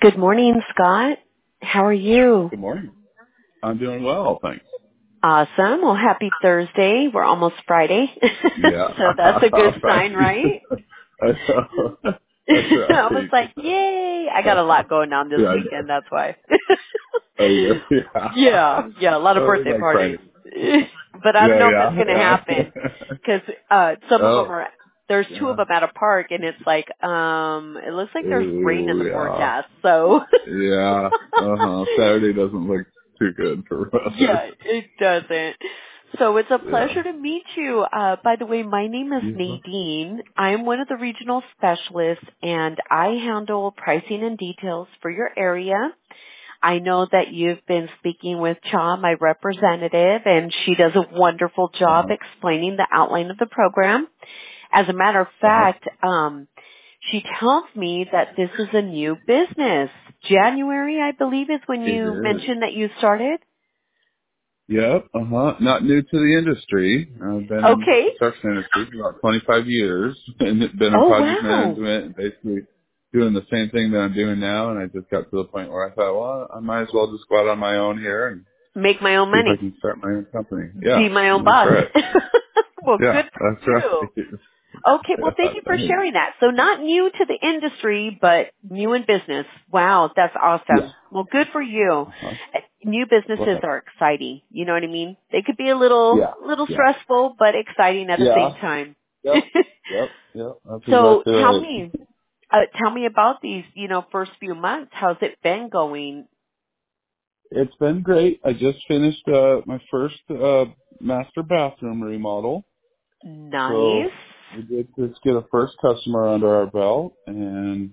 Good morning, Scott. How are you? Good morning. I'm doing well, thanks. Awesome. Well, happy Thursday. We're almost Friday. Yeah. So that's a good sign, Right. right? That's I was right. like, yay. I got a lot going on this Yeah. weekend, that's why. Oh, yeah. Yeah. yeah, a lot of Oh, birthday like parties. Friday. But I don't Yeah, know if it's yeah, going to happen yeah. because some of them Oh, are, there's two of yeah. them at a park and it's like, it looks like there's rain in Oh, the yeah. forecast. So Yeah. Saturday doesn't look too good for weather. yeah, it doesn't. So it's a Yeah. pleasure to meet you. By the way, my name is Yeah. Nadine. I am one of the regional specialists and I handle pricing and details for your area. I know that you've been speaking with Cha, my representative, and she does a wonderful job Uh-huh. explaining the outline of the program. As a matter of Uh-huh. fact, she tells me that this is a new business. January, I believe, is when It you is. mentioned that you started. Yep. Not new to the industry. I've been in Okay. construction industry for about 25 years and been in Oh, project wow. management and basically doing the same thing that I'm doing now. And I just got to the point where I thought, well, I might as well just go out on my own here and Make my own see if I money. can start my own company. Be Yeah, my own that's boss. right. Well, Yeah, good for that's right. you. Okay, well, thank you for Thanks. sharing that. So not new to the industry, but new in business. Wow, that's Yeah. awesome. Well, good for you. Uh-huh. New businesses Right. are exciting. You know what I mean? They could be a little Yeah. Yeah. stressful, but exciting at the Yeah. same time. Yep. Yep. Yep. That's So exactly right. tell me about these, first few months. How's it been going? It's been great. I just finished my first master bathroom remodel. So Nice. we did just get a first customer under our belt, and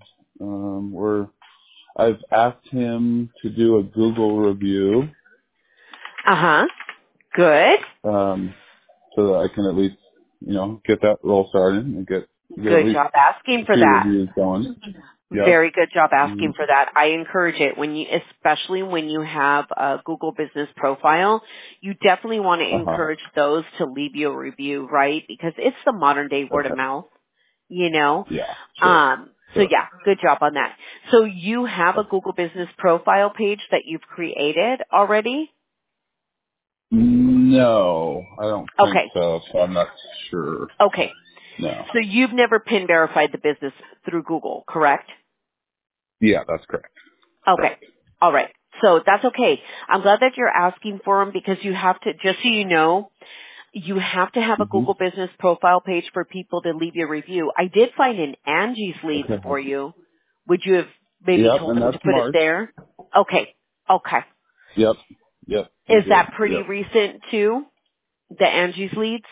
I've asked him to do a Google review, Uh-huh. Good. so that I can at least get that roll started and get at Good least job asking a for few that. reviews going. Yep. Very good job Mm-hmm. asking for that. I encourage it especially when you have a Google business profile, you definitely want to Uh huh. encourage those to leave you a review, right? Because it's the modern day word of Okay. mouth, you know? Yeah. Sure. So Sure. yeah, good job on that. So you have a Google business profile page that you've created already? No, I don't think Okay. so. So I'm not sure. Okay. No. So you've never pin verified the business through Google, correct? Yeah, that's correct. Okay. Correct. All right. So that's okay. I'm glad that you're asking for them because you have to, just so you know, you have to have a Mhm. Google business profile page for people to leave you a review. I did find an Angie's Leads Okay. for you. Would you have maybe Yep, told and them to that's put it March. there? Okay. Okay. Yep. Yep. I Is did. that pretty Yep. recent too? The Angie's Leads?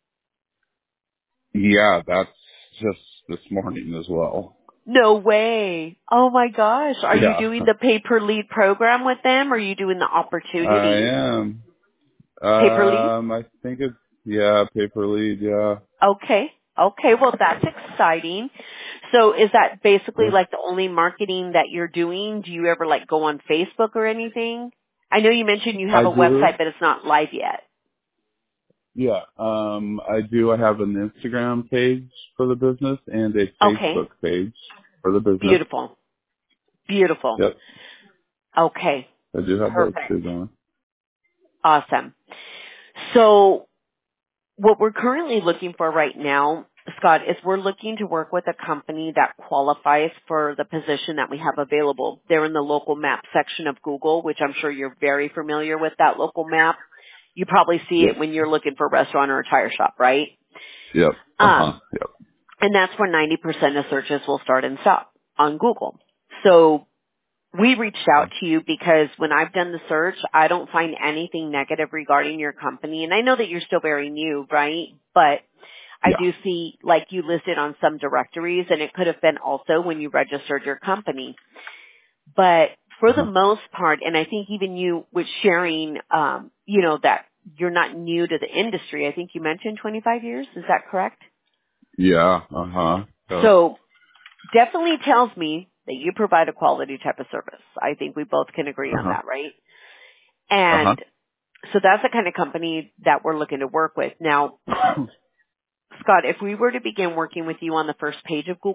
Yeah, that's just this morning as well. No way. Oh my gosh. Are you Yeah, doing the pay per lead program with them or are you doing the I opportunities? am. Pay per lead? I think it's paper lead. Yeah. Okay. Okay. Well, that's exciting. So is that basically Yeah. like the only marketing that you're doing? Do you ever like go on Facebook or anything? I know you mentioned you have I a do. website, but it's not live yet. Yeah. I do. I have an Instagram page for the business and a Okay. Facebook page for the business. Beautiful. Beautiful. Yep. Okay. I do have those Perfect. two going. Awesome. So what we're currently looking for right now, Scott, is we're looking to work with a company that qualifies for the position that we have available. They're in the local map section of Google, which I'm sure you're very familiar with that local map. You probably see Yep. it when you're looking for a restaurant or a tire shop, right? Yep. Yep. And that's where 90% of searches will start and stop on Google. So we reached out to you because when I've done the search, I don't find anything negative regarding your company. And I know that you're still very new, right? But I Yeah. do see like you listed on some directories and it could have been also when you registered your company. But for the Uh-huh. most part, and I think even you with sharing, that you're not new to the industry. I think you mentioned 25 years. Is that correct? Yeah. Uh-huh. So, So definitely tells me that you provide a quality type of service. I think we both can agree on uh-huh. that, right? Uh-huh. And so that's the kind of company that we're looking to work with. Now, Scott, if we were to begin working with you on the first page of Google,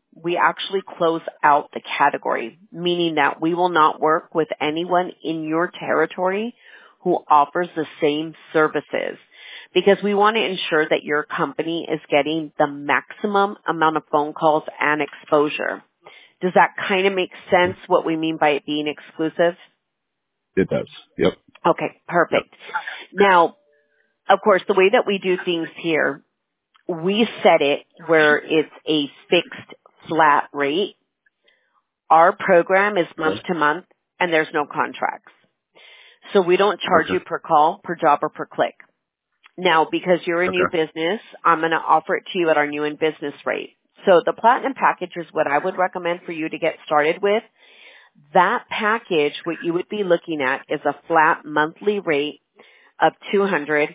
we actually close out the category, meaning that we will not work with anyone in your territory who offers the same services, because we want to ensure that your company is getting the maximum amount of phone calls and exposure. Does that kind of make sense, what we mean by it being exclusive? It does. Yep. Okay, perfect. Yep. Now, of course, the way that we do things here, we set it where it's a fixed flat rate. Our program is month to month, and there's no contracts. So we don't charge you per call, per job, or per click. Now, because you're a new business, I'm going to offer it to you at our new in business rate. So the platinum package is what I would recommend for you to get started with. That package, what you would be looking at is a flat monthly rate of $249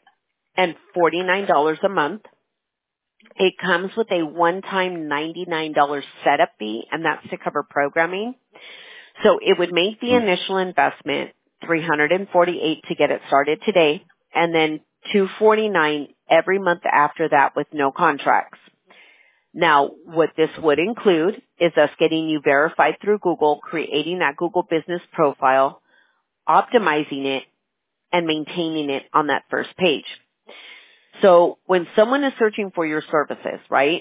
a month. It comes with a one-time $99 setup fee, and that's to cover programming. So it would make the initial investment $348 to get it started today, and then $249 every month after that with no contracts. Now, what this would include is us getting you verified through Google, creating that Google business profile, optimizing it, and maintaining it on that first page. So when someone is searching for your services, right,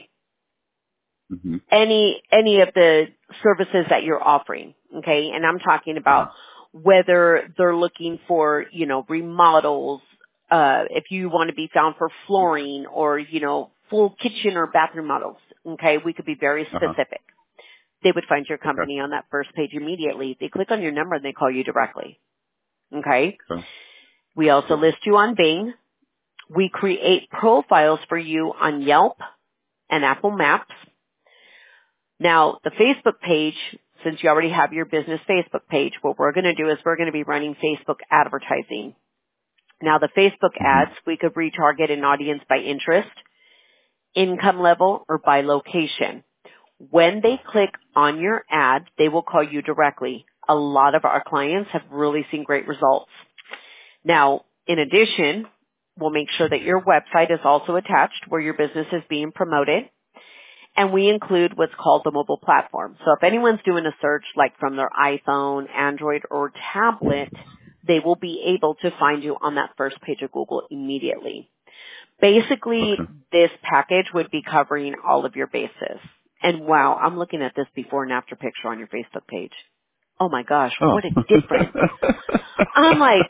any of the services that you're offering, okay, and I'm talking about whether they're looking for, remodels, if you want to be found for flooring or, full kitchen or bathroom models, okay, we could be very specific. They would find your company on that first page immediately. They click on your number and they call you directly, okay? We also list you on Bing. We create profiles for you on Yelp and Apple Maps. Now, the Facebook page, since you already have your business Facebook page, what we're going to do is we're going to be running Facebook advertising. Now, the Facebook ads, we could retarget an audience by interest, income level, or by location. When they click on your ad, they will call you directly. A lot of our clients have really seen great results. Now, in addition, we'll make sure that your website is also attached where your business is being promoted. And we include what's called the mobile platform. So if anyone's doing a search like from their iPhone, Android, or tablet, they will be able to find you on that first page of Google immediately. Basically, this package would be covering all of your bases. And wow, I'm looking at this before and after picture on your Facebook page. Oh my gosh, what a difference. I'm like,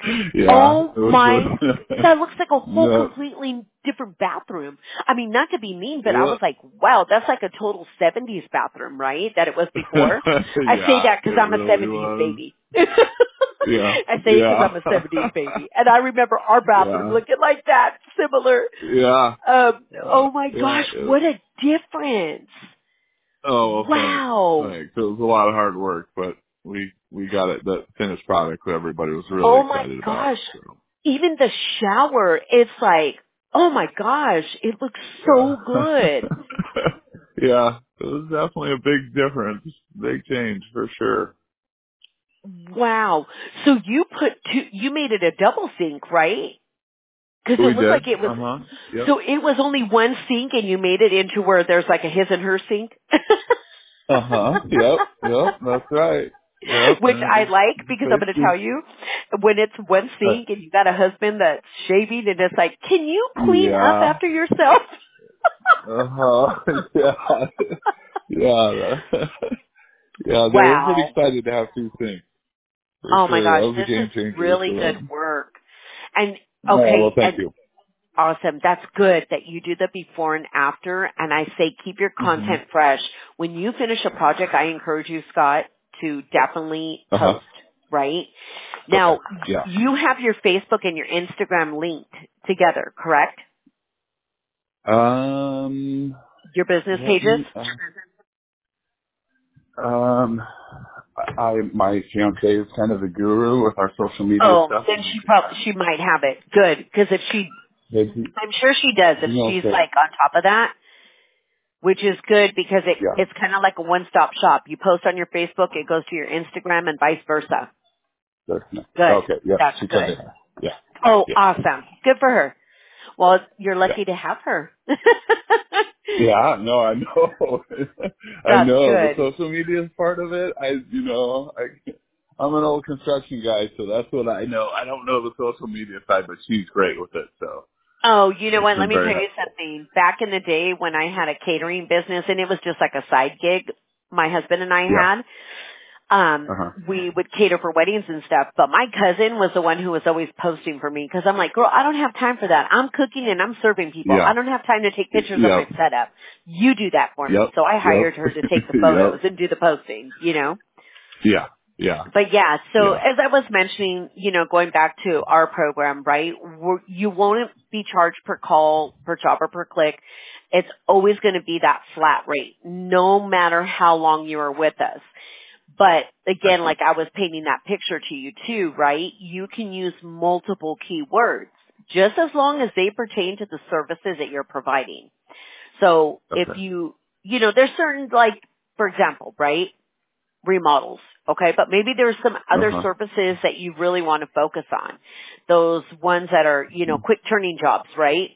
that looks like a whole completely different bathroom. I mean, not to be mean, but I was like, wow, that's like a total 70s bathroom, right? That it was before. I say that because I'm a 70s baby. I say it because I'm a 70s baby. And I remember our bathroom looking like that, similar. Oh my gosh, what a difference. Oh, well, wow. Thanks. It was a lot of hard work, but we got it, the finished product that everybody was really excited about. Oh my gosh. So. Even the shower, it's like, oh my gosh, it looks so good. Yeah, it was definitely a big difference, big change for sure. Wow. So you made it a double sink, right? Because it looked like it was, so it was only one sink and you made it into where there's like a his and her sink? Yep, that's right. Yep. Which I like, because I'm going to tell you, when it's one sink and you got a husband that's shaving and it's like, can you clean up after yourself? Yeah, they were pretty excited to have two sinks. Oh my gosh, this is really good work. And okay, well, thank you. Awesome. That's good that you do the before and after. And I say keep your content fresh. When you finish a project, I encourage you, Scott, to definitely post, right? Now, you have your Facebook and your Instagram linked together, correct? Your business pages? My fiance is kind of the guru with our social media stuff. Then she might have it. Good. Because if I'm sure she does if she's like on top of that, which is good because it's kind of like a one-stop shop. You post on your Facebook, it goes to your Instagram and vice versa. Good. Okay. Yeah. That's good. Oh, awesome. Good for her. Well, you're lucky to have her. Yeah, no, I know. I That's know the good. social media is part of it. I'm an old construction guy, so that's what I know. I don't know the social media side, but she's great with it, so Oh, you know it's what? Let been me very tell you helpful. something. Back in the day when I had a catering business and it was just like a side gig my husband and I Yeah. had, Uh huh. we would cater for weddings and stuff, but my cousin was the one who was always posting for me because I'm like, girl, I don't have time for that. I'm cooking and I'm serving people. I Yeah. don't have time to take pictures of my Yep. setup. You do that for me. Yep. So I hired her to Yep. take the photos Yep. and do the posting, you know? Yeah. Yeah. But yeah, so Yeah. as I was mentioning, going back to our program, right, you won't be charged per call, per job, or per click. It's always going to be that flat rate, no matter how long you are with us. But again, Excellent. like I was painting that picture to you too, right? You can use multiple keywords just as long as they pertain to the services that you're providing. So if Okay. there's certain, like, for example, right? Remodels, okay? But maybe there's some Uh other huh. services that you really want to focus on. Those ones that are, quick turning jobs, right?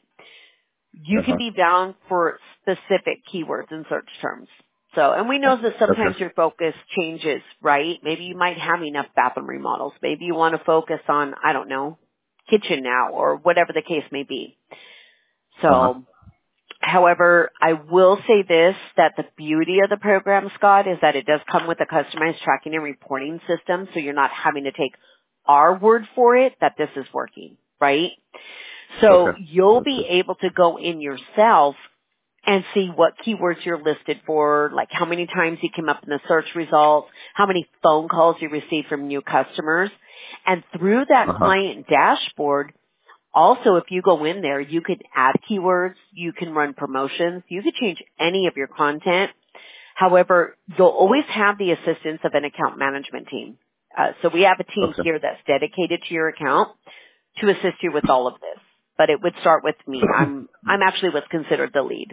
You Uh can huh. be bound for specific keywords and search terms. So, and we know that sometimes Okay. your focus changes, right? Maybe you might have enough bathroom remodels. Maybe you want to focus on, I don't know, kitchen now or whatever the case may be. Uh huh. So, however, I will say this, that the beauty of the program, Scott, is that it does come with a customized tracking and reporting system, so you're not having to take our word for it that this is working, right? So Okay. you'll That's be good. able to go in yourself and see what keywords you're listed for, like how many times you came up in the search results, how many phone calls you received from new customers. And through that Uh huh. client dashboard, also, if you go in there, you can add keywords, you can run promotions, you can change any of your content. However, you'll always have the assistance of an account management team. So we have a team Okay. here that's dedicated to your account to assist you with all of this. But it would start with me. I'm actually what's considered the lead.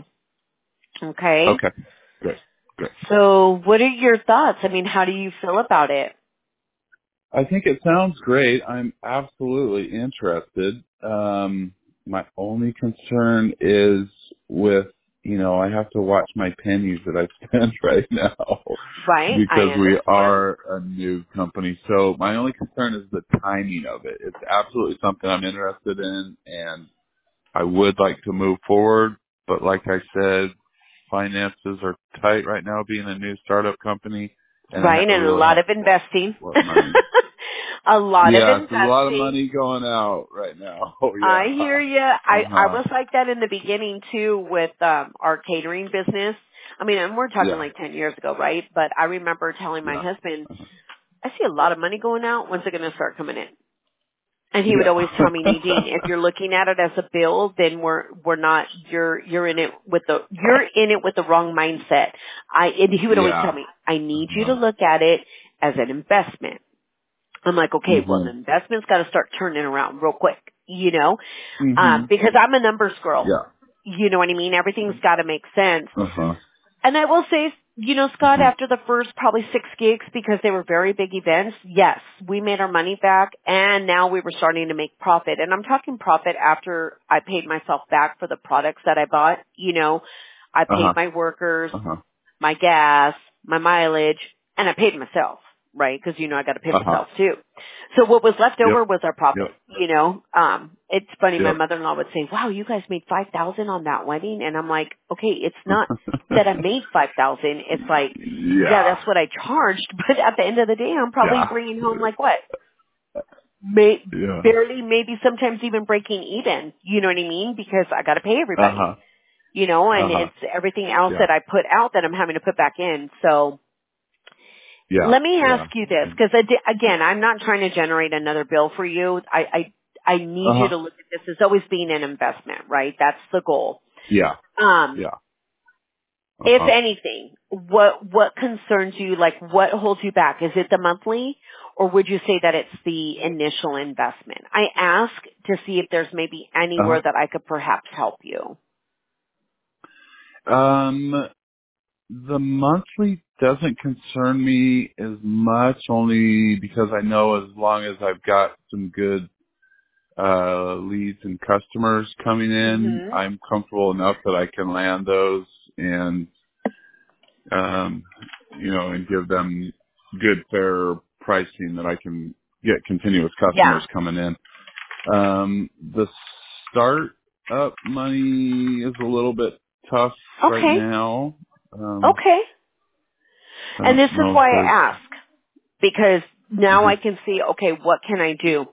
Okay? Okay. Good. Good. So what are your thoughts? I mean, how do you feel about it? I think it sounds great. I'm absolutely interested. My only concern is with, I have to watch my pennies that I spend right now Right? I because we understand. are a new company. So my only concern is the timing of it. It's absolutely something I'm interested in and I would like to move forward. But like I said, finances are tight right now being a new startup company and Right? I And a really lot have of to watch investing. what money. A lot of Yes, there's a lot of investing. money going out right now. Oh I yeah. hear you. Uh I huh. was like that in the beginning too with our catering business. I mean, and we're talking Yeah. like 10 years ago, right? But I remember telling my Yeah. husband, I see a lot of money going out. When's it going to start coming in? And he would always tell me, Nadine, Yeah. if you're looking at it as a bill, then we're not. You're in it with the wrong mindset. And he would always tell Yeah. me, I need you to Uh-huh. look at it as an investment. I'm like, okay, well, the Mhm. investment's got to start turning around real quick, Mhm. because I'm a numbers girl. Yeah. You know what I mean? Everything's got to make sense. Uh huh. And I will say, Scott, Mhm. after the first probably 6 gigs, because they were very big events, yes, we made our money back, and now we were starting to make profit. And I'm talking profit after I paid myself back for the products that I bought. I Uh paid huh. my workers, Uh huh. my gas, my mileage, and I paid myself, right? Because I got to pay Uh huh. myself too. So what was left Yep. over was our profit. Yep. It's funny. My Yep. mother-in-law would say, "Wow, you guys made 5,000 on that wedding," and I'm like, "Okay, it's not that I made 5,000. It's like, yeah, Yeah. that's what I charged, but at the end of the day, I'm probably Yeah. bringing home like what, Yeah. barely, maybe sometimes even breaking even. You know what I mean? Because I got to pay Uh everybody." huh. And Uh huh. it's everything else Yeah. that I put out that I'm having to put back in. So Yeah. let me ask Yeah. you this, because again, I'm not trying to generate another bill for you. I need Uh you huh. to look at this as always being an investment, right? That's the goal. Yeah. Um, Yeah. Uh if huh. anything, what concerns you? Like, what holds you back? Is it the monthly, or would you say that it's the initial investment? I ask to see if there's maybe Uh anywhere that I could perhaps help you. huh. The monthly doesn't concern me as much, only because I know as long as I've got some good leads and customers coming in. Mhm. I'm comfortable enough that I can land those and, and give them good, fair pricing that I can get continuous Yeah. customers coming in. The start up money is a little bit tough right Okay. now. Okay. I And this don't is know if why there's, I ask, because now uh I can see, okay, what can I do?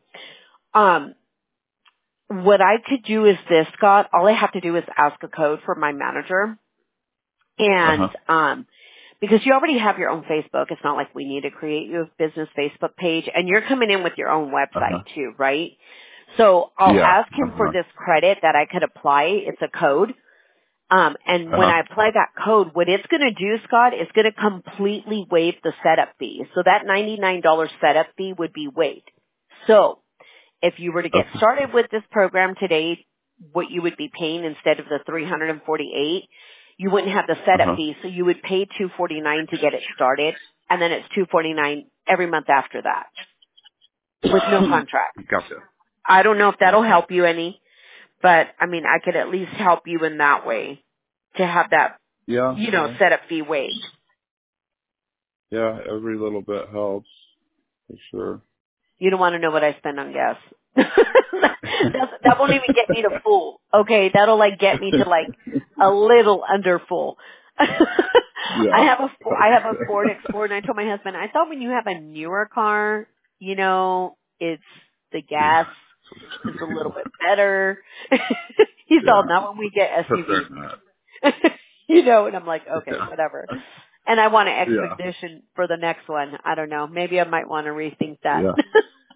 What I could do is this, Scott. All I have to do is ask a code from my manager. And, uh-huh, because you already have your own Facebook, it's not like we need to create you a business Facebook page, and you're coming in with your own uh-huh, website too, right? So I'll yeah, ask him for uh-huh, this credit that I could apply. It's a code. And when uh-huh. I apply that code, what it's going to do, Scott, is going to completely waive the setup fee. So that $99 setup fee would be waived. So if you were to get Okay. started with this program today, what you would be paying instead of the $348, you wouldn't have the setup Uh-huh. fee. So you would pay $249 to get it started, and then it's $249 every month after that with no contract. Gotcha. I don't know if that'll help you any, but I mean, I could at least help you in that way to have that, Yeah, setup fee waived. yeah, every little bit helps, for sure. You don't want to know what I spend on gas. That won't even get me to full. Okay, that'll like get me to like a little under full. Yeah. I have a Okay. Ford Explorer, and I told my husband, I thought when you have a newer car, it's the gas is a little bit better. He's all, Yeah. not when we get Prefer SUVs. not. And I'm like, okay, Yeah. whatever. And I want an Yeah. expedition for the next one. I don't know. Maybe I might want to rethink that. Yeah.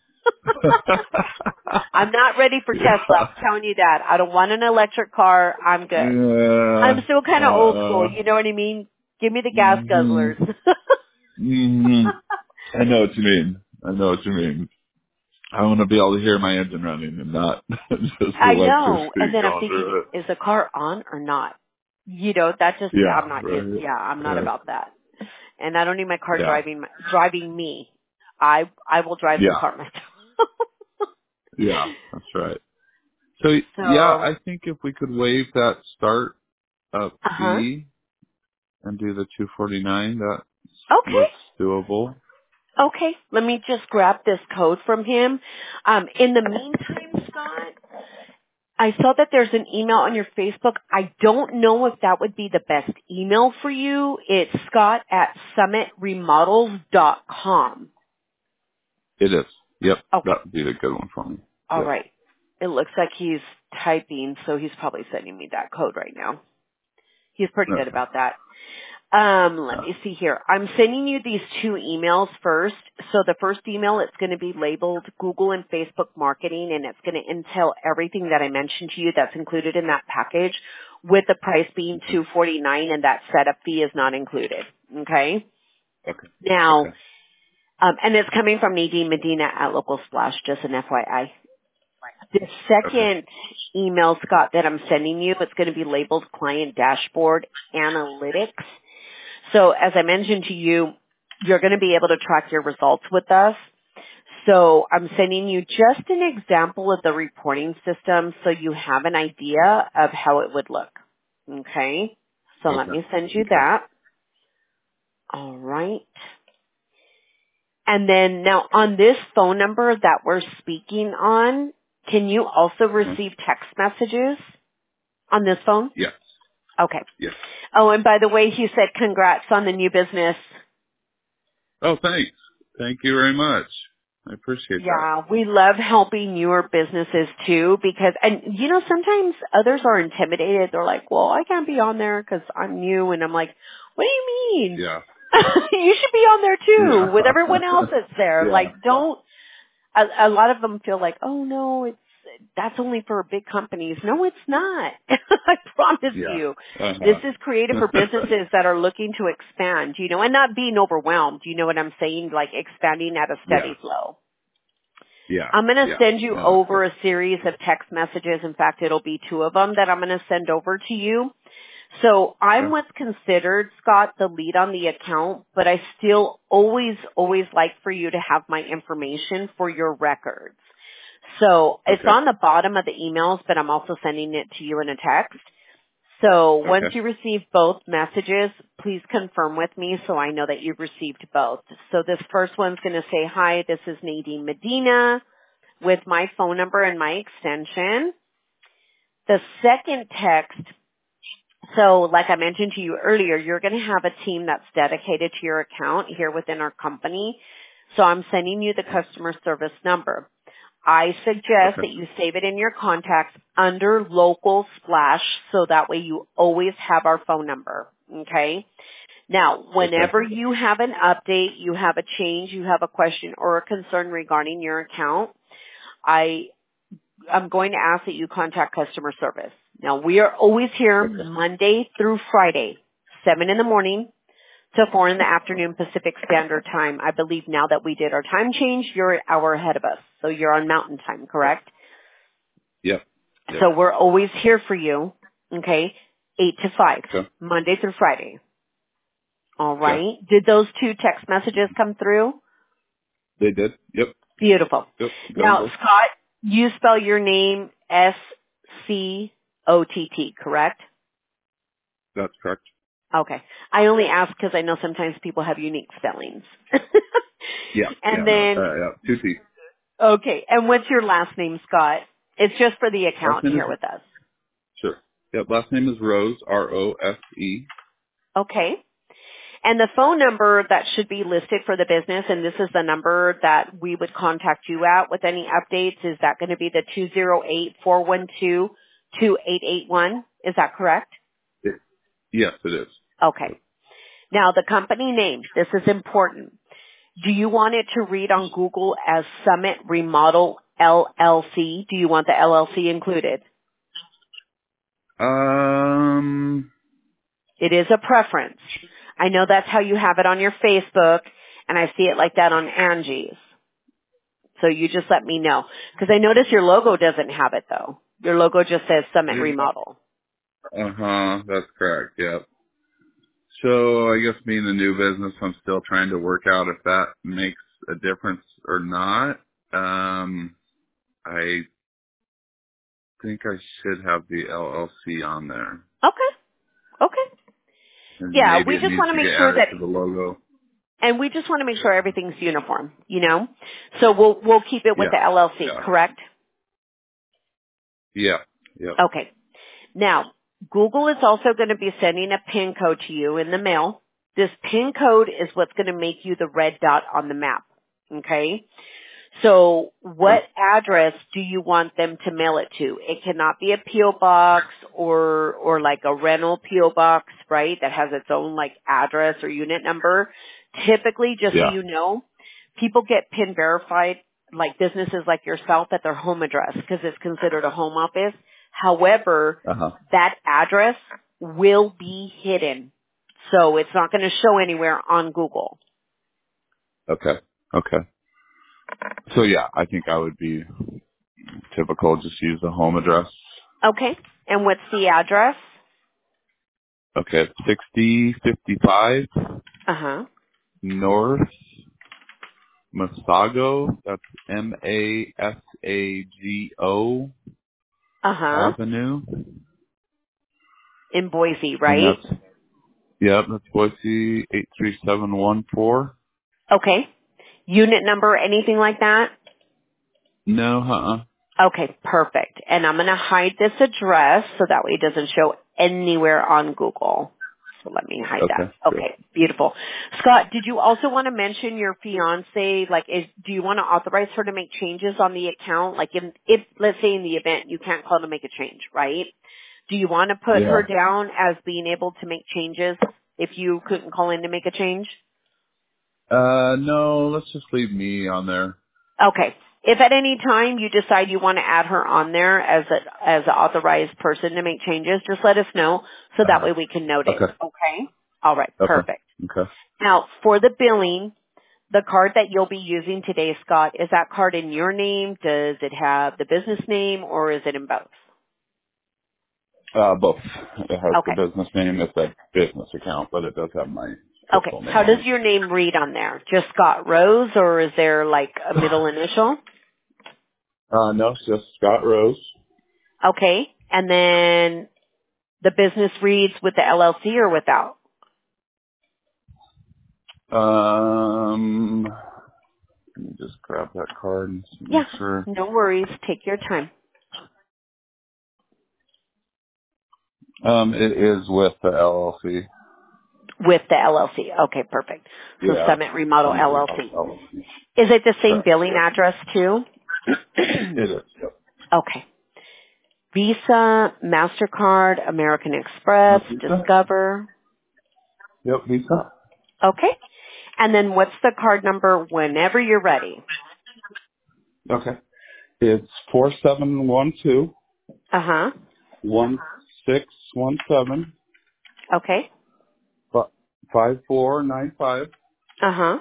I'm not ready for Tesla. I'm telling you that. I don't want an electric car. I'm good. I'm Yeah. still kind of old school. You know what I mean? Give me the gas Mhm. guzzlers. Mhm. I know what you mean. I know what you mean. I want to be able to hear my engine running and not just I know. And electricity then I'm going thinking, through it. is the car on or not? I'm Yeah. not good. Right. Yeah, I'm not Right. about that. And I don't need my car Yeah. driving me. I will drive the Yeah. car myself. Yeah. That's right. So yeah, So, I think if we could waive that start up uh-huh. fee and do the 249, that Okay. looks doable. Okay. Let me just grab this code from him. In the meantime, Scott, I saw that there's an email on your Facebook. I don't know if that would be the best email for you. It's scott@summitremodels.com. It is. Yep. Okay. That would be the good one for me. All Yep. right. It looks like he's typing, so he's probably sending me that code right now. He's pretty good Okay. about that. Let Yeah. me see here. I'm sending you these two emails first. So the first email, it's going to be labeled Google and Facebook marketing, and it's going to entail everything that I mentioned to you that's included in that package, with the price being $249, and that setup fee is not included. Okay. Okay. Now, Okay. and it's coming from Nadine Medina at Local Splash, just an FYI. The Okay. second email, Scott, that I'm sending you, it's going to be labeled Client Dashboard Analytics. So as I mentioned to you, you're going to be able to track your results with us. So I'm sending you just an example of the reporting system so you have an idea of how it would look. Okay? So let Okay. me send you Okay. that. All right. And then now on this phone number that we're speaking on, can you also Uh-huh. receive text messages on this phone? Yes. Okay. Yes. Oh, and by the way, he said congrats on the new business. Oh, thanks. Thank you very much. I appreciate that. Yeah, we love helping newer businesses too because, and sometimes others are intimidated. They're like, well, I can't be on there because I'm new. And I'm like, what do you mean? Yeah. You should be on there too with everyone Yeah. else that's there. Yeah. Like, don't, a lot of them feel like, oh no, that's only for big companies. No, it's not. I promise Yeah. you. This Uh-huh. is created for businesses that are looking to expand, and not being overwhelmed. You know what I'm saying? Like expanding at a Yeah. steady flow. Yeah. I'm going to Yeah. send you No, that's over good. a series of text messages. In fact, it'll be two of them that I'm going to send over to you. So I'm Okay. what's considered, Scott, the lead on the account, but I still always like for you to have my information for your records. So it's Okay. on the bottom of the emails, but I'm also sending it to you in a text. So once Okay. you receive both messages, please confirm with me so I know that you've received both. So this first one's going to say, hi, this is Nadine Medina with my phone number and my extension. The second text, so like I mentioned to you earlier, you're going to have a team that's dedicated to your account here within our company. So I'm sending you the customer service number. I suggest Okay. that you save it in your contacts under local splash so that way you always have our phone number. Okay? Now, Okay. whenever you have an update, you have a change, you have a question or a concern regarding your account, I'm going to ask that you contact customer service. Now, we are always here Okay. Monday through Friday, 7 in the morning to 4 in the afternoon Pacific Standard Time. I believe now that we did our time change, you're an hour ahead of us. So you're on Mountain Time, correct? Yep. Yep. So we're always here for you, okay, 8 to 5, Okay. Monday through Friday. All Okay. right. Did those two text messages come through? They did. Yep. Beautiful. Yep. Got 'em Now, both. Scott, you spell your name Scott, correct? That's correct. Okay. I only ask because I know sometimes people have unique spellings. Yeah. Yeah. And No. then, Yeah. 2 T. okay. And what's your last name, Scott? It's just for the Last account name is here with us. sure. Yep. Last name is Rose. Rose. Okay. And the phone number that should be listed for the business, and this is the number that we would contact you at with any updates, is that going to be the 208-412-2881? Is that correct? Yes, it is. Okay. Now the company name, this is important. Do you want it to read on Google as Summit Remodel LLC? Do you want the LLC included? Um. It is a preference. I know that's how you have it on your Facebook, and I see it like that on Angie's. So you just let me know. Because I notice your logo doesn't have it, though. Your logo just says Summit Remodel. That's correct. Yep. So I guess being a new business, I'm still trying to work out if that makes a difference or not. I think I should have the LLC on there, Okay. Okay. and Yeah, maybe we it just needs want to to make get sure added that, to the logo. and we just want to make sure everything's uniform, you know? So we'll keep it with Yeah. the LLC, Yeah. correct? Yeah. Yep. Okay. Now, Google is also going to be sending a PIN code to you in the mail. This PIN code is what's going to make you the red dot on the map. Okay? So what Okay. address do you want them to mail it to? It cannot be a P.O. box or like a rental P.O. box, right? That has its own like address or unit number. Typically, just so Yeah. you know, people get PIN verified, like businesses like yourself, at their home address because it's considered a home office. However, Uh-huh. that address will be hidden. So it's not going to show anywhere on Google. Okay. Okay. So yeah, I think I would be typical. Just use the home address. Okay. And what's the address? Okay. 6055 Uh-huh. North Masago. That's Masago Uh-huh. Avenue. In Boise, And right? that's, yep, that's Boise 83714. Okay. Unit number, anything like that? No, uh-uh. Okay, perfect. And I'm going to hide this address so that way it doesn't show anywhere on Google. So let me hide that. Okay, good. Okay, beautiful. Scott, did you also want to mention your fiance? Like, do you want to authorize her to make changes on the account? Like, if let's say in the event you can't call to make a change, right? Do you want to put her Yeah. down as being able to make changes if you couldn't call in to make a change? No, let's just leave me on there. Okay. If at any time you decide you want to add her on there as an authorized person to make changes, just let us know so that Uh-huh. way we can note it. Okay. Okay? All right. Okay. Perfect. Okay. Now, for the billing, the card that you'll be using today, Scott, is that card in your name? Does it have the business name or is it in both? Both. It has the Okay. business name. It's a business account, but it does have my Okay. personal name How on does it. your name read on there? Just Scott Rose or is there like a middle initial? No, it's just Scott Rose. Okay. And then the business reads with the LLC or without? Let me just grab that card and make Yeah. sure. No worries. Take your time. It is with the LLC. With the LLC. Okay, perfect. So Yeah. Summit Remodel Summit LLC. LLC. Is it the same Correct. billing Yep. address too? It is. Yep. Okay. Visa, MasterCard, American Express, Visa? Discover. Yep, Visa. Okay. And then what's the card number whenever you're ready? Okay. It's 4712 Uh-huh. 1617 Okay. 5495 Uh-huh.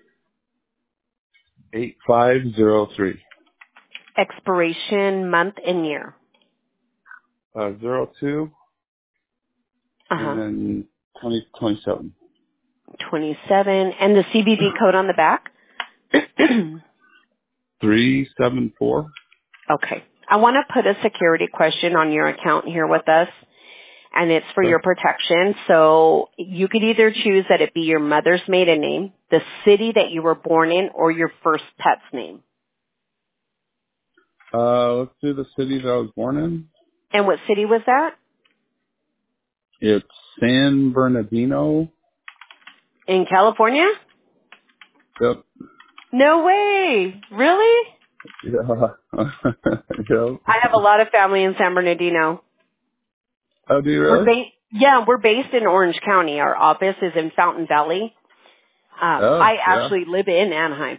8503 Expiration month and year. 02 and Uh-huh. then 2027 27. And the CVV code on the back? 374. Okay. I want to put a security question on your account here with us, and it's for Okay. your protection. So you could either choose that it be your mother's maiden name, the city that you were born in, or your first pet's name. Let's do the city that I was born in. And what city was that? It's San Bernardino. In California? Yep. No way. Really? Yeah. Yep. I have a lot of family in San Bernardino. Oh, do you We're really? we're based in Orange County. Our office is in Fountain Valley. Oh, I yeah. actually live in Anaheim.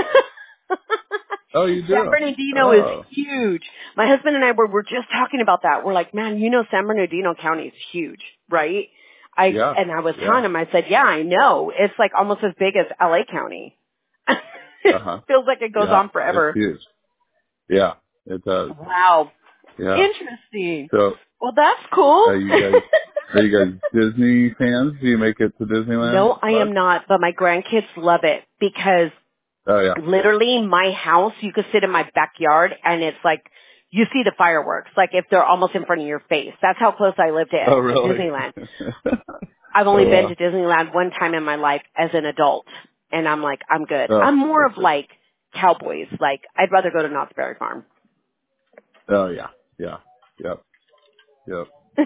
Oh, you San do? Bernardino is Oh, huge. My husband and I were just talking about that. We're like, man, San Bernardino County is huge, right? I yeah. was Yeah. telling him, I said, yeah, I know. It's like almost as big as LA County. It Uh-huh. feels like it goes Yeah. on It's forever. huge. Yeah, it does. Wow. Yeah. Interesting. So, Well, that's cool. are you guys Disney fans? Do you make it to Disneyland No, I much? am not, but my grandkids love it because Oh, yeah. literally my house, you could sit in my backyard and it's like you see the fireworks, like if they're almost in front of your face. That's how close I live Oh, to really? Disneyland. I've only Oh, been wow. to Disneyland one time in my life as an adult, and I'm like, I'm good. Oh, I'm more of that's it. like cowboys. Like, I'd rather go to Knott's Berry Farm. Oh, yeah. Yeah. Yep. Yep.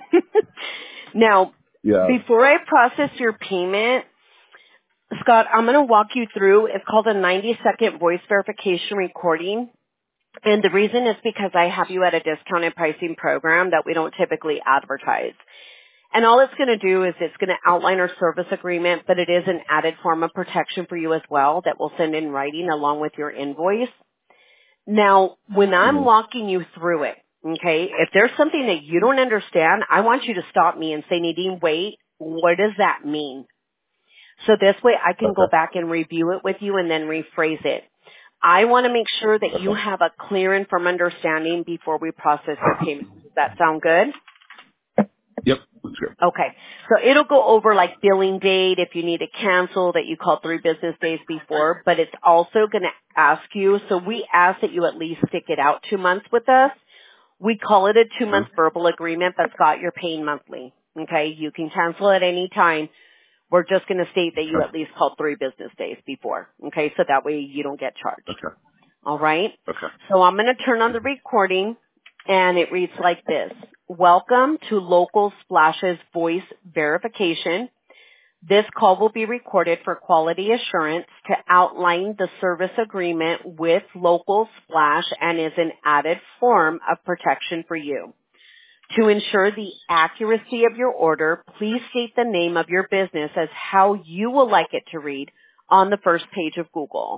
Now, Yeah. before I process your payment, Scott, I'm going to walk you through. It's called a 90-second voice verification recording. And the reason is because I have you at a discounted pricing program that we don't typically advertise. And all it's going to do is it's going to outline our service agreement, but it is an added form of protection for you as well that we'll send in writing along with your invoice. Now, when I'm Mhm. walking you through it, okay, if there's something that you don't understand, I want you to stop me and say, Nadine, wait, what does that mean? So this way I can go Okay. back and review it with you and then rephrase it. I want to make sure that you Okay. have a clear and firm understanding before we process your payment. Does that sound good? Yep. That's good. Okay. So it'll go over like billing date if you need to cancel that you called 3 business days before, but it's also going to ask you, so we ask that you at least stick it out 2 months with us. We call it a 2-month verbal agreement, but Scott, you're paying monthly. Okay. You can cancel at any time. We're just going to state that you Okay. at least called 3 business days before. Okay. So that way you don't get charged. Okay. All right. Okay. So I'm going to turn on the recording and it reads like this. Welcome to Local Splash's voice verification. This call will be recorded for quality assurance to outline the service agreement with Local Splash and is an added form of protection for you. To ensure the accuracy of your order, please state the name of your business as how you will like it to read on the first page of Google.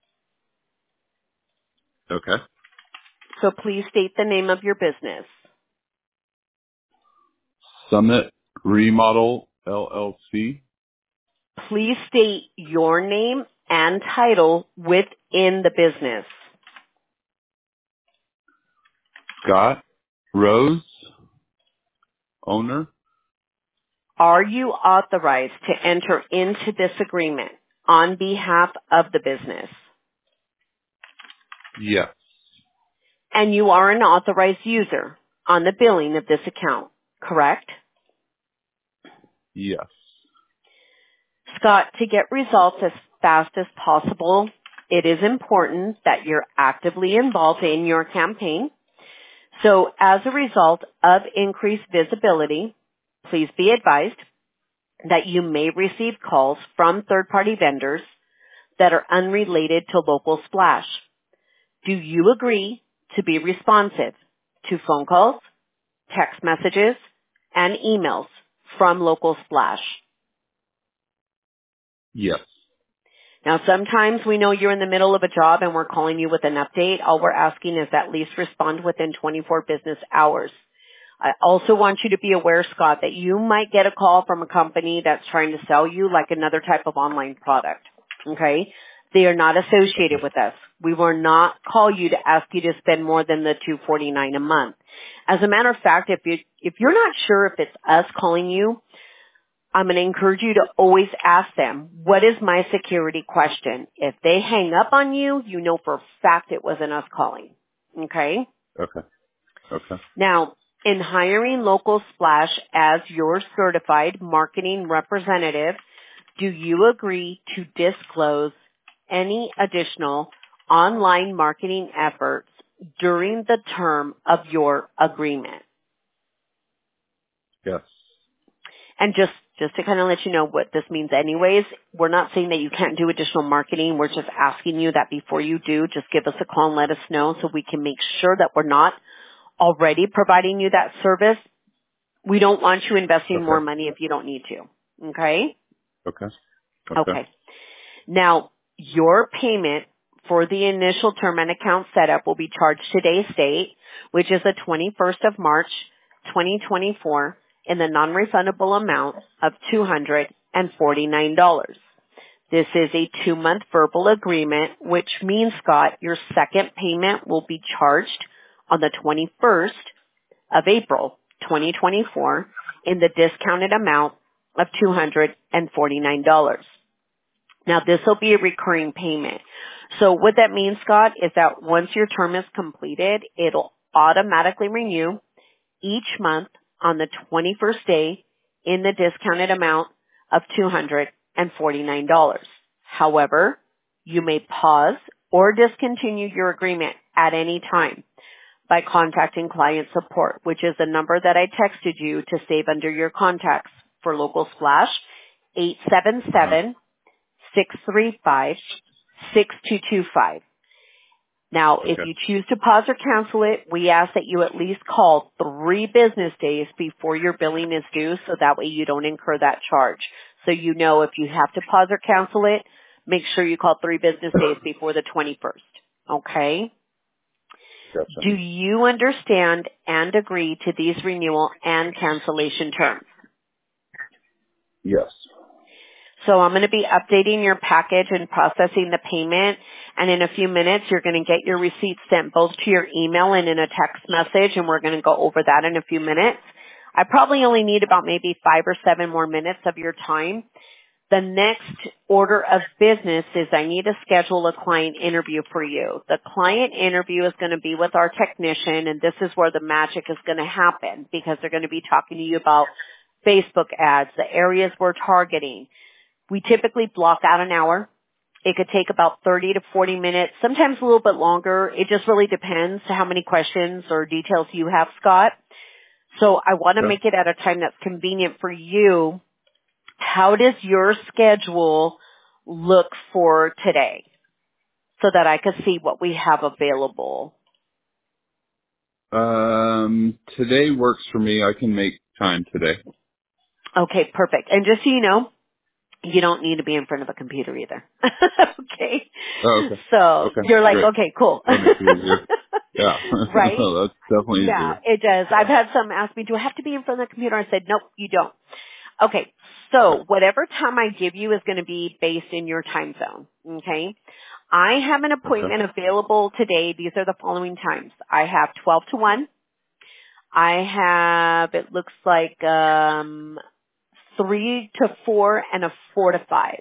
Okay. So please state the name of your business. Summit Remodel LLC. Please state your name and title within the business. Scott Rose, owner. Are you authorized to enter into this agreement on behalf of the business? Yes. And you are an authorized user on the billing of this account, correct? Yes. Scott, to get results as fast as possible, it is important that you're actively involved in your campaign. So as a result of increased visibility, please be advised that you may receive calls from third-party vendors that are unrelated to Local Splash. Do you agree to be responsive to phone calls, text messages, and emails from Local Splash? Yes. Now, sometimes we know you're in the middle of a job and we're calling you with an update. All we're asking is at least respond within 24 business hours. I also want you to be aware, Scott, that you might get a call from a company that's trying to sell you like another type of online product. Okay? They are not associated with us. We will not call you to ask you to spend more than the $249 a month. As a matter of fact, if you're not sure if it's us calling you, I'm going to encourage you to always ask them, what is my security question? If they hang up on you, you know for a fact it wasn't us calling. Okay? Okay. Okay. Now, in hiring Local Splash as your certified marketing representative, do you agree to disclose any additional online marketing efforts during the term of your agreement? Yes. And just to kind of let you know what this means anyways, we're not saying that you can't do additional marketing. We're just asking you that before you do, just give us a call and let us know so we can make sure that we're not already providing you that service. We don't want you investing more Okay. money if you don't need to. Okay? Okay. Okay. Okay. Now, your payment for the initial term and account setup will be charged today's date, which is the 21st of March, 2024, in the non-refundable amount of $249. This is a 2-month verbal agreement, which means, Scott, your second payment will be charged on the 21st of April, 2024, in the discounted amount of $249. Now, this will be a recurring payment. So what that means, Scott, is that once your term is completed, it'll automatically renew each month on the 21st day in the discounted amount of $249. However, you may pause or discontinue your agreement at any time by contacting client support, which is the number that I texted you to save under your contacts for Local Splash, 877-635-6225. Now, if Okay. you choose to pause or cancel it, we ask that you at least call 3 business days before your billing is due so that way you don't incur that charge. So you know if you have to pause or cancel it, make sure you call 3 business days before the 21st. Okay? Gotcha. Do you understand and agree to these renewal and cancellation terms? Yes. So I'm going to be updating your package and processing the payment. And in a few minutes, you're going to get your receipt sent both to your email and in a text message. And we're going to go over that in a few minutes. I probably only need about maybe 5 or 7 more minutes of your time. The next order of business is I need to schedule a client interview for you. The client interview is going to be with our technician, and this is where the magic is going to happen because they're going to be talking to you about Facebook ads, the areas we're targeting. We typically block out an hour. It could take about 30 to 40 minutes, sometimes a little bit longer. It just really depends how many questions or details you have, Scott. So I want to Okay. make it at a time that's convenient for you. How does your schedule look for today so that I can see what we have available? Today works for me. I can make time today. Okay, perfect. And just so you know, you don't need to be in front of a computer either. Okay. Oh, okay. So Okay. you're like, Great. okay, cool. That makes it easier. Yeah. Right? That's definitely Yeah, easier. it does. I've had some ask me, do I have to be in front of the computer? I said, nope, you don't. Okay. So whatever time I give you is going to be based in your time zone. Okay. I have an Okay. appointment available today. These are the following times. I have 12 to 1. I have, it looks like, 3 to 4 and a 4 to 5.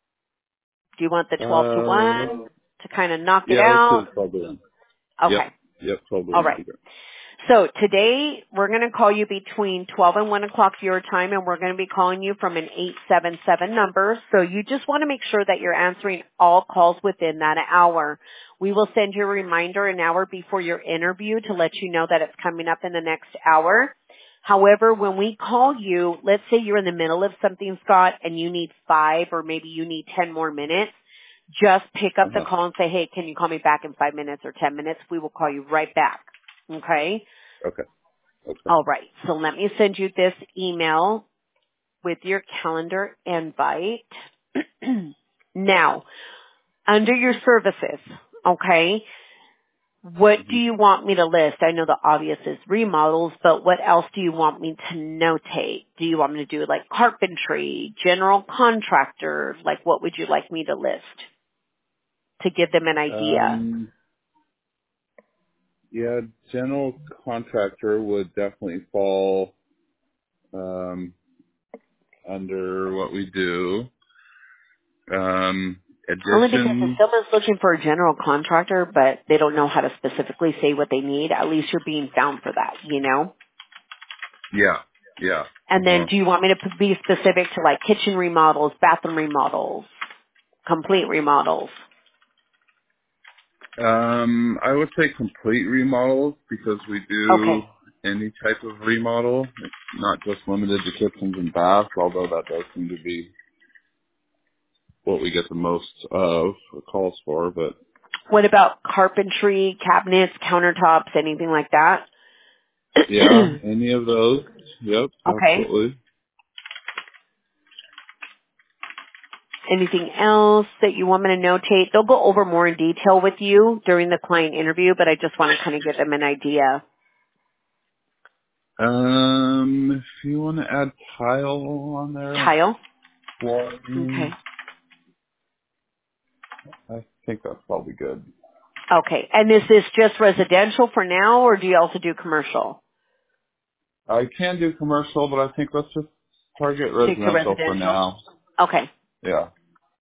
Do you want the 12 to 1 to kind of knock it Yeah, let's do out? the 12 to 1. Yep. Okay. Yep, 12 to All 1 right. Eastern. So today we're going to call you between 12 and 1 o'clock your time, and we're going to be calling you from an 877 number. So you just want to make sure that you're answering all calls within that hour. We will send you a reminder an hour before your interview to let you know that it's coming up in the next hour. However, when we call you, let's say you're in the middle of something, Scott, and you need 5 or maybe you need 10 more minutes, just pick up the Uh-huh. call and say, hey, can you call me back in 5 minutes or 10 minutes? We will call you right back. Okay? Okay. Okay. All right. So let me send you this email with your calendar invite. Now, under your services, okay, what do Mhm. you want me to list? I know the obvious is remodels, but what else do you want me to notate? Do you want me to do like carpentry, general contractor? Like what would you like me to list to give them an idea? Yeah, general contractor would definitely fall under what we do. Only because if Additions, someone's looking for a general contractor, but they don't know how to specifically say what they need, at least you're being found for that, you know? yeah, yeah. And then Uh-huh. do you want me to be specific to like kitchen remodels, bathroom remodels, complete remodels? I would say complete remodels because we do Okay. any type of remodel. It's not just limited to kitchens and baths, although that does seem to be what we get the most of calls for. But What about carpentry, cabinets, countertops, anything like that? yeah, any of those. Yep, Okay. absolutely. Anything else that you want me to notate? They'll go over more in detail with you during the client interview, but I just want to kind of give them an idea. If you want to add tile on there, Tile? Okay. flooring, I think that's probably good. Okay. And is this just residential for now, or do you also do commercial? I can do commercial, but I think let's just target Stick to residential for residential? now. Okay. Yeah.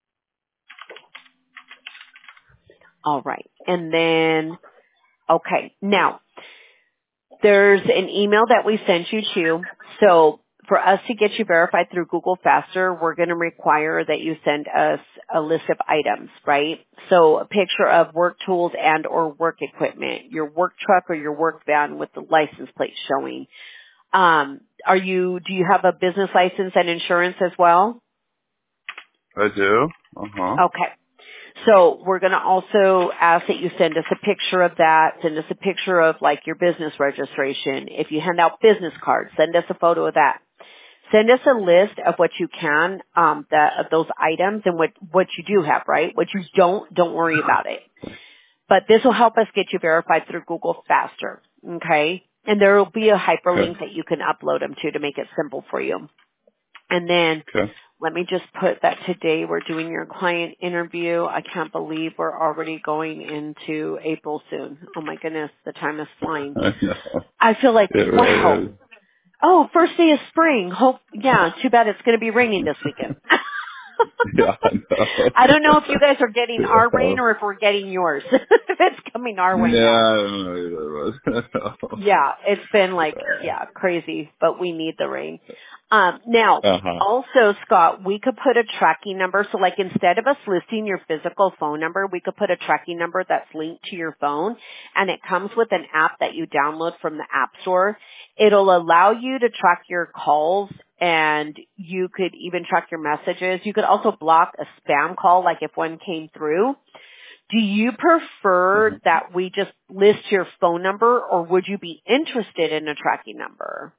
All right. And then, okay. Now, there's an email that we sent you to. So for us to get you verified through Google Faster, we're going to require that you send us a list of items, right? So a picture of work tools and or work equipment, your work truck or your work van with the license plate showing. Do you have a business license and insurance as well? I do. Uh-huh. Okay. So we're going to also ask that you send us a picture of that. Send us a picture of like your business registration. If you hand out business cards, send us a photo of that. Send us a list of what you can, of those items and what you do have, right? What you don't worry about it. But this will help us get you verified through Google faster. Okay. And there will be a Okay. hyperlink that you can upload them to make it simple for you. And then Okay. let me just put that today we're doing your client interview. I can't believe we're already going into April soon. Oh my goodness, the time is flying. I know. I feel like, It wow. really is. Oh, first day of spring. Yeah, too bad it's going to be raining this weekend. Yeah, I know. I don't know if you guys are getting our Yeah. rain or if we're getting yours. If it's coming our way Yeah, now. I don't know either. Yeah, it's been like, yeah, crazy, but we need the rain. Now, Uh-huh. also, Scott, we could put a tracking number. So like instead of us listing your physical phone number, we could put a tracking number that's linked to your phone and it comes with an app that you download from the App Store. It'll allow you to track your calls and you could even track your messages. You could also block a spam call like if one came through. Do you prefer Uh-huh. that we just list your phone number or would you be interested in a tracking number?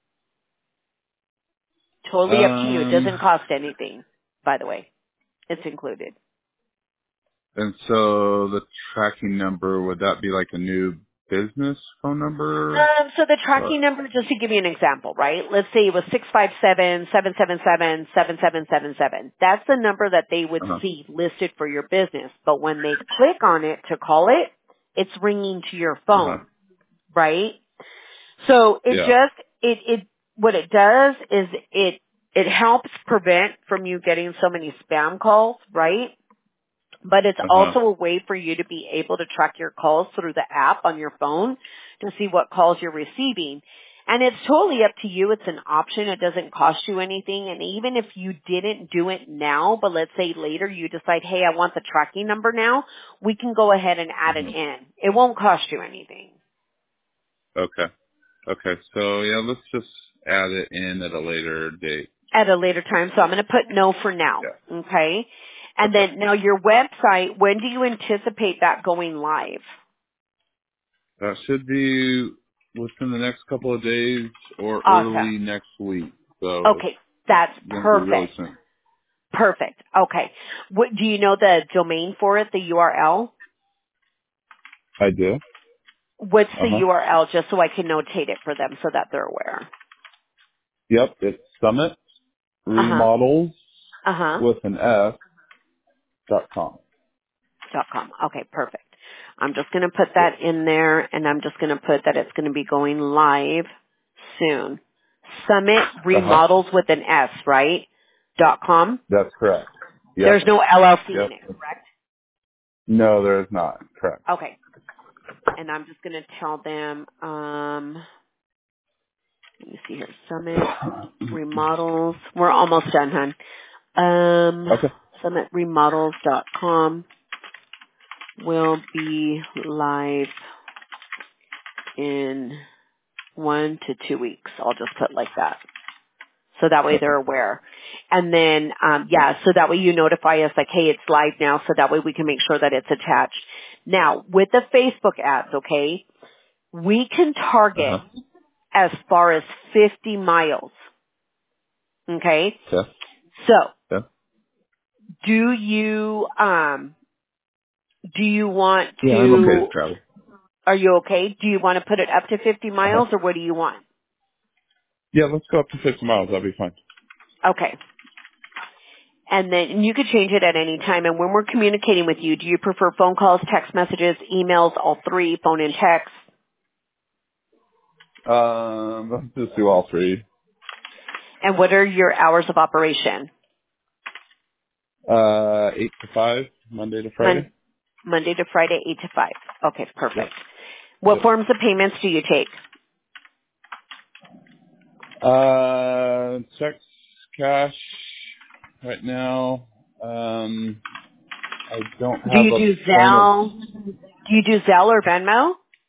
Totally up to you. It doesn't Um, cost anything, by the way. It's included. and so the tracking number, would that be like a new business phone number? So the Or, tracking number, just to give you an example, right? Let's say it was 657-777-7777. That's the number that they would uh-huh. see listed for your business. But when they click on it to call it, it's ringing to your Uh-huh. phone, right? So Yeah. what it does is it helps prevent from you getting so many spam calls, right? But it's Uh huh. also a way for you to be able to track your calls through the app on your phone to see what calls you're receiving. And it's totally up to you. It's an option. It doesn't cost you anything. And even if you didn't do it now, but let's say later you decide, hey, I want the tracking number now, we can go ahead and add it in. It won't cost you anything. Okay. Okay. So yeah, let's just add it in at a later date. At a later time. So I'm going to put no for now. Yeah. Okay. And Okay. then now your website, when do you anticipate that going live? That should be within the next couple of days or Awesome. early next week. So it's Okay. That's going to be really perfect. soon. Perfect. Okay. What, do you know the domain for it, the URL? I do. What's the Uh huh. URL just so I can notate it for them so that they're aware? Yep. It's Summit Uh-huh. Remodels Uh-huh. with an S.com. .com. Okay, perfect. I'm just going to put that in there and I'm just going to put that it's going to be going live soon. Summit Uh huh. Remodels with an S, right? .com. That's correct. There's Yep. no LLC in it, Yep. correct? No, there is not. Correct. Okay. And I'm just going to tell them, let me see here, Summit Remodels. We're almost done, hon. Okay. SummitRemodels.com will be live in 1 to 2 weeks. I'll just put like that. So that way Okay. they're aware. And then, so that way you notify us like, hey, it's live now, so that way we can make sure that it's attached. Now, with the Facebook ads, okay, we can Uh target huh. as far as 50 miles. Okay? Okay. So, Okay. do you, want Yeah, I'm okay to to, travel. are you okay? Do you want to put it up to 50 Uh huh. miles or what do you want? Yeah, let's go up to 50 miles. That'll be fine. Okay. And then you could change it at any time. And when we're communicating with you, do you prefer phone calls, text messages, emails, all three, phone and text? Let's just do all three. And what are your hours of operation? 8 to 5, Monday to Friday. Monday to Friday, 8 to 5. Okay, Yep. perfect. What Yep. forms of payments do you take? Checks, cash, right now. I don't Do have you a do point of, Zelle? Do you do Zelle or Venmo?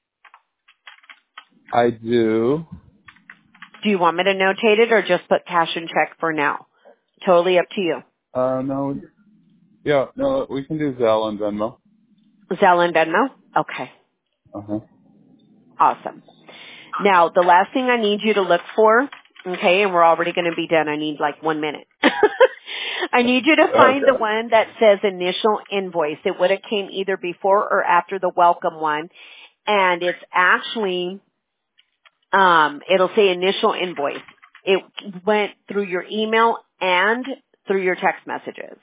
I do. Do you want me to notate it or just put cash and check for now? Totally up to you. No, yeah, no, we can do Zelle and Venmo. Zelle and Venmo? Okay. Uh-huh. Awesome. Now, the last thing I need you to look for, okay, and we're already going to be done. I need like 1 minute. I need you to find the Okay. one that says initial invoice. It would have came either before or after the welcome one. And it's actually, it'll say initial invoice. It went through your email and through your text messages.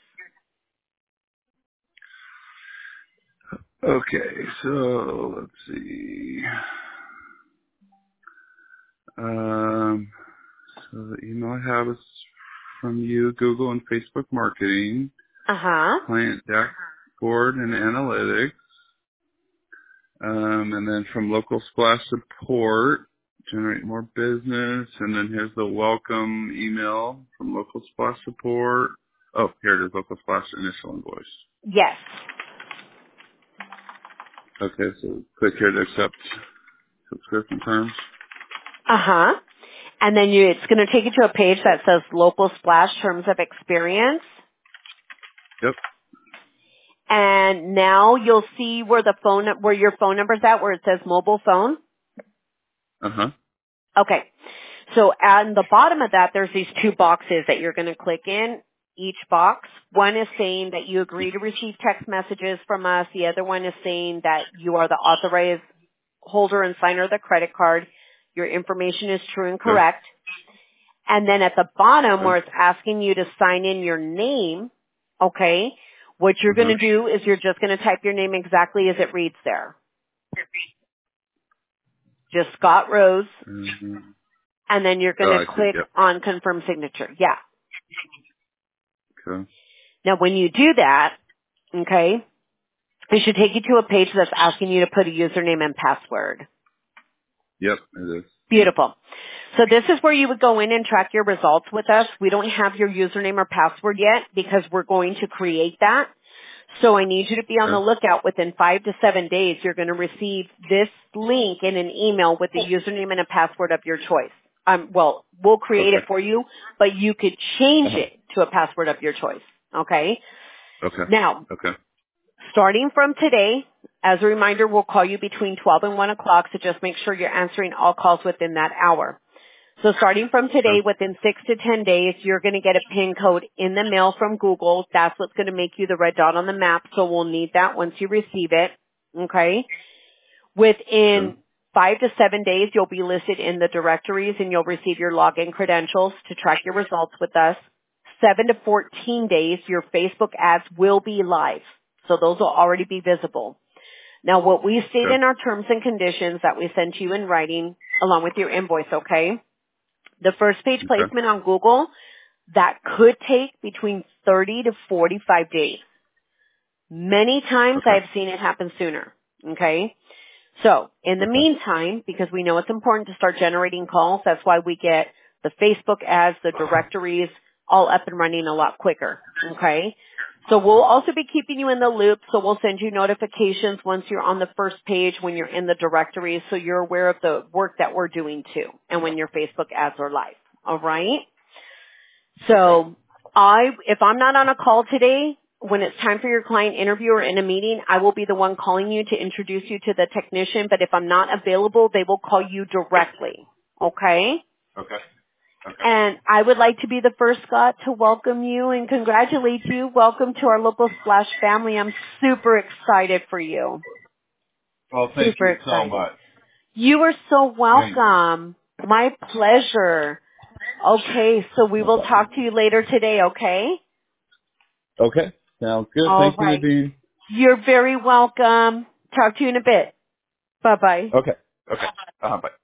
Okay, so let's see. Um, so the email I have is from you, Google and Facebook marketing, Uh-huh. client dashboard and analytics, and then from local splash support, generate more business, and then here's the welcome email from local splash support. Oh, here it is, local splash initial invoice. Yes. Okay, so click here to accept subscription terms. Uh-huh. And then it's going to take you to a page that says local splash terms of experience. Yep. And now you'll see where where your phone number's at, where it says mobile phone. Uh huh. Okay. So on the bottom of that, there's these two boxes that you're going to click in. Each box. One is saying that you agree to receive text messages from us. The other one is saying that you are the authorized holder and signer of the credit card. Your information is true and Okay. correct. And then at the bottom Okay. where it's asking you to sign in your name, okay, what you're Uh going huh. to do is you're just going to type your name exactly as it reads there. Just Scott Rose, and then you're going Oh, to I see. click Yep. on confirm signature. Yeah. Okay. Now when you do that, Okay? It should take you to a page that's asking you to put a username and password. Yep, it is. Beautiful. So this is where you would go in and track your results with us. We don't have your username or password yet because we're going to create that. So I need you to be on the Okay. lookout. Within 5 to 7 days, you're going to receive this link in an email with a username and a password of your choice. Well, we'll create it Okay. for you, but you could change it to a password of your choice. Okay? Okay. Now, Okay. starting from today, as a reminder, we'll call you between 12 and 1 o'clock, so just make sure you're answering all calls within that hour. So starting from today, Okay. within 6 to 10 days, you're going to get a PIN code in the mail from Google. That's what's going to make you the red dot on the map, so we'll need that once you receive it. Okay? Okay. Within 5 to 7 days, you'll be listed in the directories and you'll receive your login credentials to track your results with us. 7 to 14 days, your Facebook ads will be live. So those will already be visible. Now what we state Okay. in our terms and conditions that we sent you in writing along with your invoice, okay? The first page Okay. placement on Google, that could take between 30 to 45 days. Many times Okay. I've seen it happen sooner, okay? So, in the Okay. meantime, because we know it's important to start generating calls, that's why we get the Facebook ads, the directories, all up and running a lot quicker. Okay? So we'll also be keeping you in the loop, so we'll send you notifications once you're on the first page when you're in the directories so you're aware of the work that we're doing too, and when your Facebook ads are live. Alright? Okay. So if I'm not on a call today, when it's time for your client interview or in a meeting, I will be the one calling you to introduce you to the technician. But if I'm not available, they will call you directly. Okay? Okay. Okay. And I would like to be the first, Scott, to welcome you and congratulate you. Welcome to our local Splash family. I'm super excited for you. Well, thank Super you so excited. much. You are so Thanks. welcome. My pleasure. Okay, so we will talk to you later today, okay? Okay. Sounds good. All Thank you, right. Nadine. You're very welcome. Talk to you in a bit. Bye-bye. Okay. Okay. Bye.